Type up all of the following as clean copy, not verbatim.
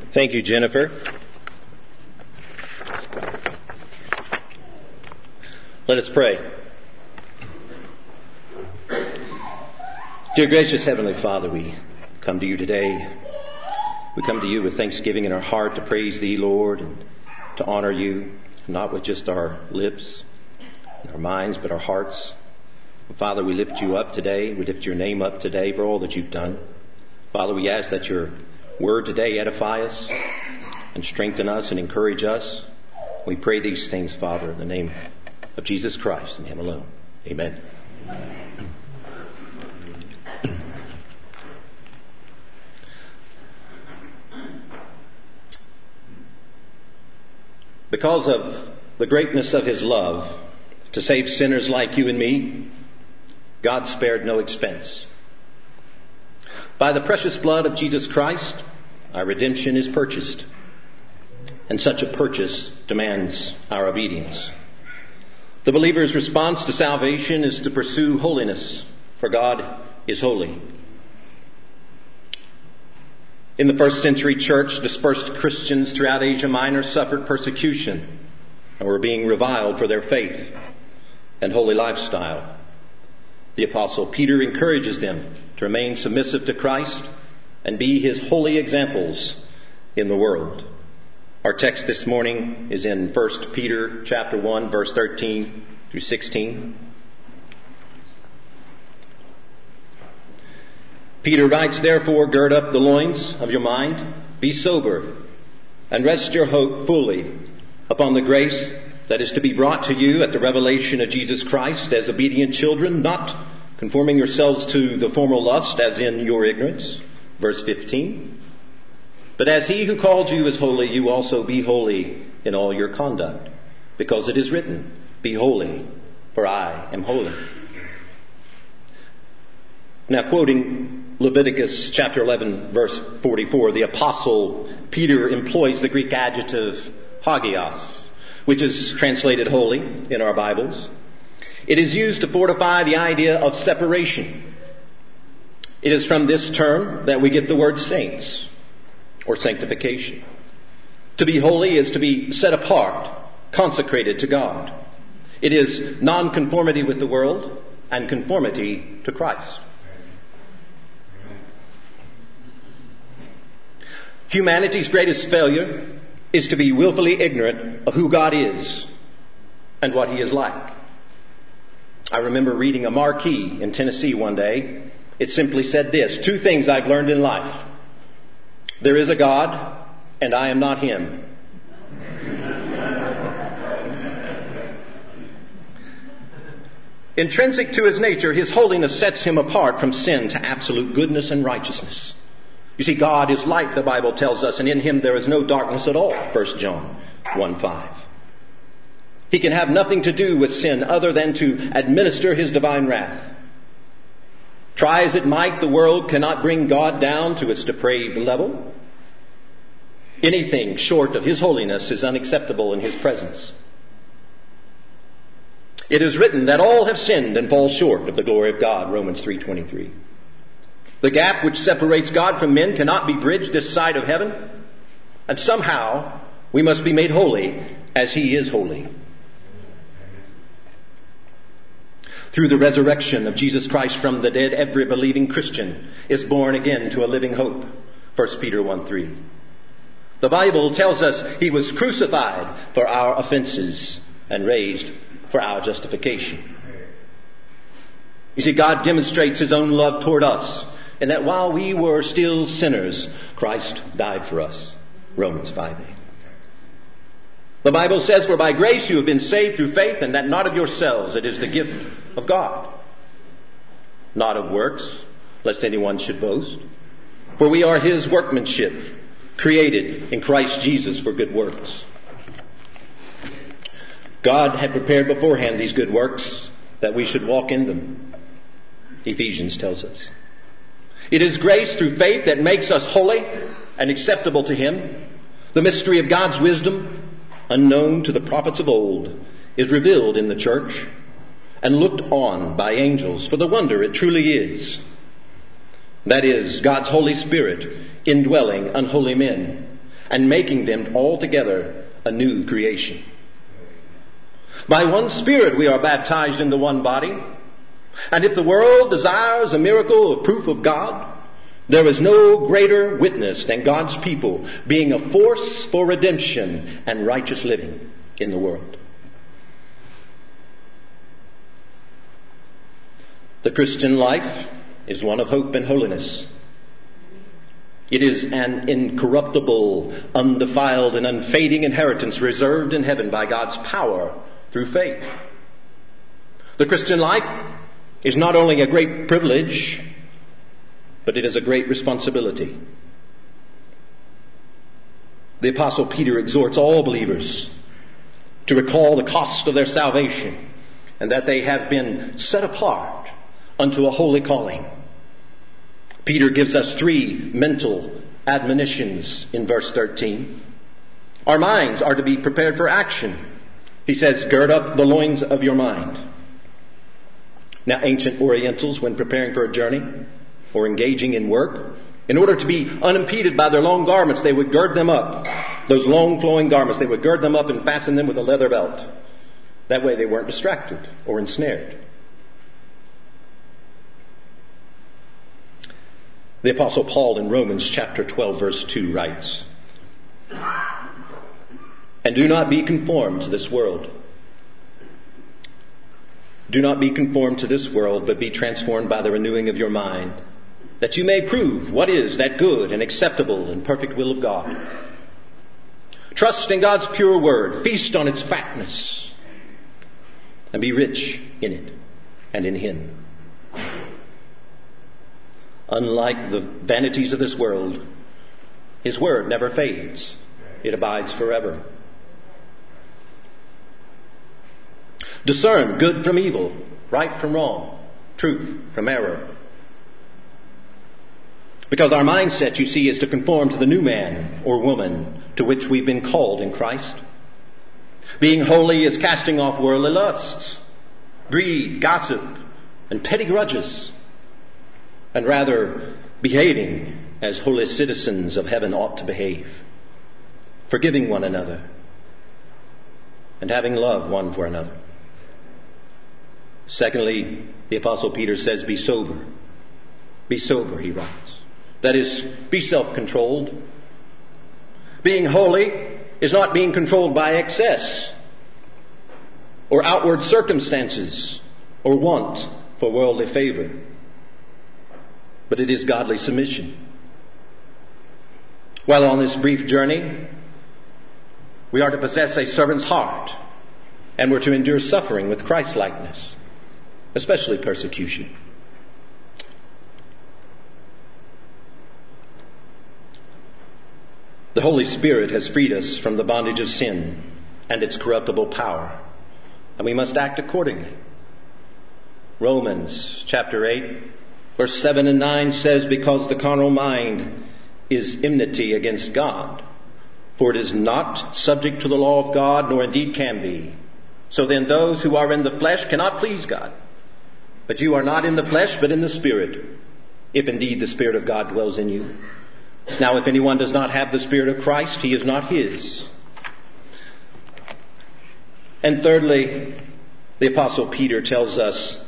Thank you, Jennifer. Let us pray. Dear gracious Heavenly Father, we come to you today. We come to you with thanksgiving in our heart to praise Thee, Lord, and to honor You, not with just our lips and our minds, but our hearts. Father, we lift You up today. We lift Your name up today for all that You've done. Father, we ask that Your word today edify us and strengthen us and encourage us. We pray these things, Father, in the name of Jesus Christ and Him alone. Amen. Because of the greatness of His love to save sinners like you and me, God spared no expense. By the precious blood of Jesus Christ, our redemption is purchased. And such a purchase demands our obedience. The believer's response to salvation is to pursue holiness, for God is holy. In the first century church, dispersed Christians throughout Asia Minor suffered persecution and were being reviled for their faith and holy lifestyle. The Apostle Peter encourages them to remain submissive to Christ and be His holy examples in the world. Our text this morning is in 1 Peter chapter 1, verse 13 through 16. Peter writes, "Therefore gird up the loins of your mind, be sober, and rest your hope fully upon the grace that is to be brought to you at the revelation of Jesus Christ, as obedient children, not conforming yourselves to the former lust as in your ignorance." Verse 15. "But as He who called you is holy, you also be holy in all your conduct, because it is written, Be holy, for I am holy." Now, quoting Leviticus chapter 11, verse 44, the Apostle Peter employs the Greek adjective hagios, which is translated holy in our Bibles. It is used to fortify the idea of separation. It is from this term that we get the word saints, or sanctification. To be holy is to be set apart, consecrated to God. It is non-conformity with the world and conformity to Christ. Humanity's greatest failure is to be willfully ignorant of who God is and what He is like. I remember reading a marquee in Tennessee one day. It simply said this: 2 things I've learned in life. There is a God, and I am not Him. Intrinsic to His nature, His holiness sets Him apart from sin to absolute goodness and righteousness. You see, God is light, the Bible tells us, and in Him there is no darkness at all, 1 John 1:5. He can have nothing to do with sin other than to administer His divine wrath. Try as it might, the world cannot bring God down to its depraved level. Anything short of His holiness is unacceptable in His presence. It is written that all have sinned and fall short of the glory of God, Romans 3:23. The gap which separates God from men cannot be bridged this side of heaven, and somehow we must be made holy as He is holy. Through the resurrection of Jesus Christ from the dead, every believing Christian is born again to a living hope, 1 Peter 1:3. The Bible tells us He was crucified for our offenses and raised for our justification. You see, God demonstrates His own love toward us, in that while we were still sinners, Christ died for us, Romans 5:8. The Bible says, "For by grace you have been saved through faith, and that not of yourselves, it is the gift of God, not of works, lest anyone should boast. For we are His workmanship, created in Christ Jesus for good works." God had prepared beforehand these good works that we should walk in them, Ephesians tells us. It is grace through faith that makes us holy and acceptable to Him. The mystery of God's wisdom, unknown to the prophets of old, is revealed in the church and looked on by angels for the wonder it truly is. That is, God's Holy Spirit indwelling unholy men and making them altogether a new creation. By one Spirit we are baptized into one body. And if the world desires a miracle of proof of God, there is no greater witness than God's people being a force for redemption and righteous living in the world. The Christian life is one of hope and holiness. It is an incorruptible, undefiled, and unfading inheritance reserved in heaven by God's power through faith. The Christian life is not only a great privilege, but it is a great responsibility. The Apostle Peter exhorts all believers to recall the cost of their salvation and that they have been set apart unto a holy calling. Peter gives us 3 mental admonitions in verse 13. Our minds are to be prepared for action. He says, gird up the loins of your mind. Now, ancient Orientals, when preparing for a journey or engaging in work, in order to be unimpeded by their long garments, they would gird them up. Those long flowing garments, they would gird them up and fasten them with a leather belt. That way they weren't distracted or ensnared. The Apostle Paul in Romans chapter 12 verse 2 writes, and do not be conformed to this world. Do not be conformed to this world, but be transformed by the renewing of your mind, that you may prove what is that good and acceptable and perfect will of God. Trust in God's pure word, feast on its fatness, and be rich in it and in Him. Unlike the vanities of this world, His word never fades. It abides forever. Discern good from evil, right from wrong, truth from error. Because our mindset, you see, is to conform to the new man or woman to which we've been called in Christ. Being holy is casting off worldly lusts, greed, gossip, and petty grudges, and rather behaving as holy citizens of heaven ought to behave, forgiving one another, and having love one for another. Secondly, the Apostle Peter says, be sober. Be sober, he writes. That is, be self-controlled. Being holy is not being controlled by excess or outward circumstances or want for worldly favor, but it is godly submission. While on this brief journey, we are to possess a servant's heart, and we're to endure suffering with Christ-likeness, especially persecution. The Holy Spirit has freed us from the bondage of sin and its corruptible power, and we must act accordingly. Romans chapter 8, verse 7 and 9 says, because the carnal mind is enmity against God, for it is not subject to the law of God, nor indeed can be. So then those who are in the flesh cannot please God. But you are not in the flesh, but in the Spirit, if indeed the Spirit of God dwells in you. Now, if anyone does not have the Spirit of Christ, he is not his. And thirdly, the Apostle Peter tells us,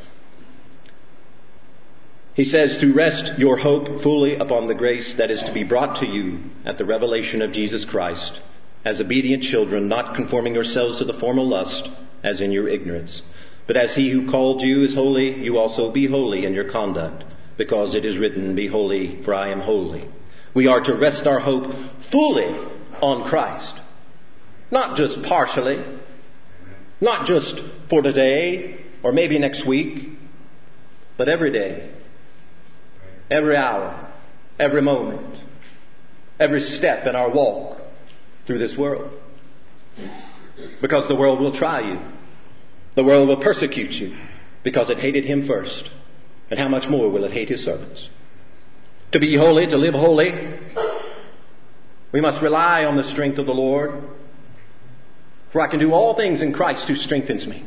he says, to rest your hope fully upon the grace that is to be brought to you at the revelation of Jesus Christ, as obedient children, not conforming yourselves to the former lust, as in your ignorance. But as he who called you is holy, you also be holy in your conduct, because it is written, be holy, for I am holy. We are to rest our hope fully on Christ. Not just partially, not just for today, or maybe next week, but every day, every hour, every moment, every step in our walk through this world. Because the world will try you. The world will persecute you because it hated him first. And how much more will it hate his servants? To be holy, to live holy, we must rely on the strength of the Lord. For I can do all things in Christ who strengthens me.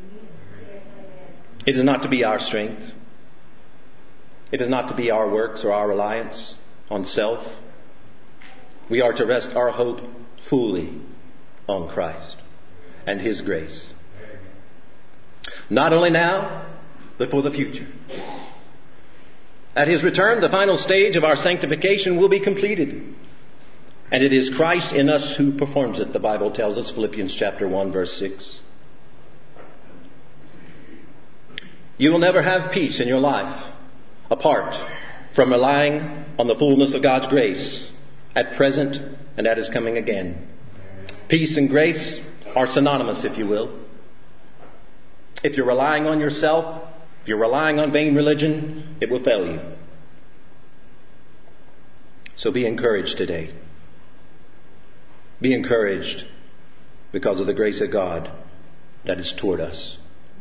It is not to be our strength. It is not to be our works or our reliance on self. We are to rest our hope fully on Christ and His grace. Not only now, but for the future. At His return, the final stage of our sanctification will be completed. And it is Christ in us who performs it, the Bible tells us, Philippians chapter 1, verse 6. You will never have peace in your life apart from relying on the fullness of God's grace at present and at His coming again. Peace and grace are synonymous, if you will. If you're relying on yourself, if you're relying on vain religion, it will fail you. So be encouraged today. Be encouraged because of the grace of God that is toward us.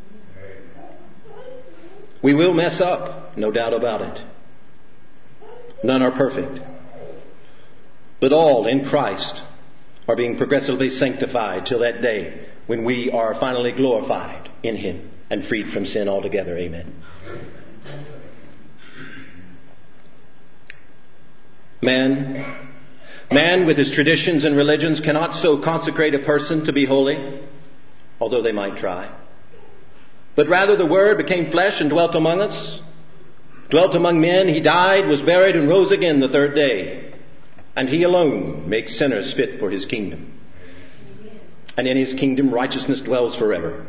We will mess up, no doubt about it. None are perfect. But all in Christ are being progressively sanctified till that day when we are finally glorified in Him and freed from sin altogether. Amen. Man with his traditions and religions cannot so consecrate a person to be holy, although they might try. But rather the Word became flesh and dwelt among us, dwelt among men. He died, was buried, and rose again the third day. And He alone makes sinners fit for His kingdom. And in His kingdom righteousness dwells forever.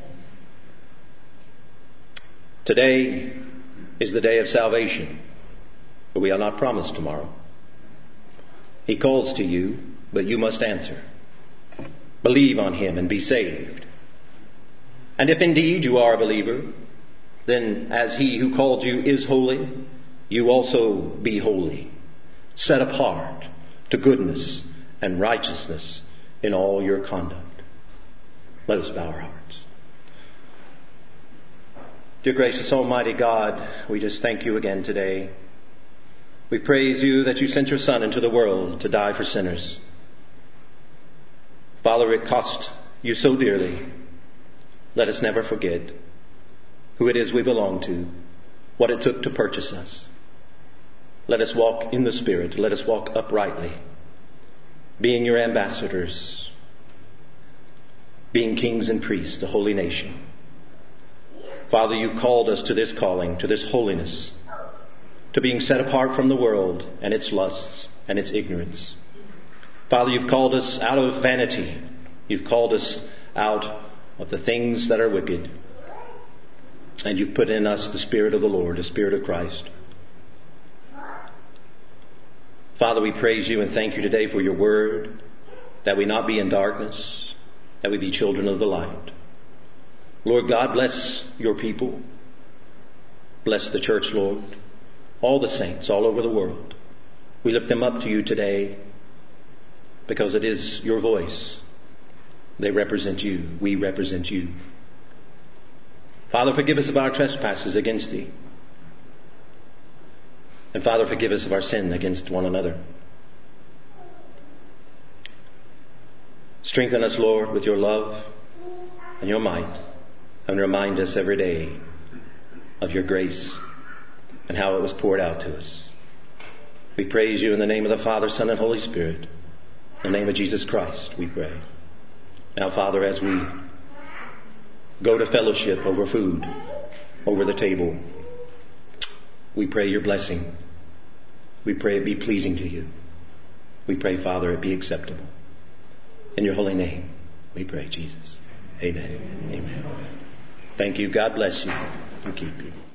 Today is the day of salvation, but we are not promised tomorrow. He calls to you, but you must answer. Believe on Him and be saved. And if indeed you are a believer, then as He who called you is holy, you also be holy, set apart to goodness and righteousness in all your conduct. Let us bow our hearts. Dear gracious Almighty God, we just thank You again today. We praise You that You sent Your Son into the world to die for sinners. Father, it cost You so dearly. Let us never forget who it is we belong to, what it took to purchase us. Let us walk in the Spirit. Let us walk uprightly, being Your ambassadors, being kings and priests, a holy nation. Father, You've called us to this calling, to this holiness, to being set apart from the world and its lusts and its ignorance. Father, You've called us out of vanity. You've called us out of the things that are wicked. And You've put in us the Spirit of the Lord, the Spirit of Christ. Father, we praise You and thank You today for Your word, that we not be in darkness, that we be children of the light. Lord God, bless Your people. Bless the church, Lord. All the saints all over the world. We lift them up to You today because it is Your voice. They represent You. We represent You. Father, forgive us of our trespasses against Thee. And Father, forgive us of our sin against one another. Strengthen us, Lord, with Your love and Your might, and remind us every day of Your grace and how it was poured out to us. We praise You in the name of the Father, Son, and Holy Spirit. In the name of Jesus Christ, we pray. Now, Father, as we go to fellowship over food, over the table, we pray Your blessing. We pray it be pleasing to You. We pray, Father, it be acceptable. In Your holy name, we pray, Jesus. Amen. Amen. Thank You. God bless you and keep you.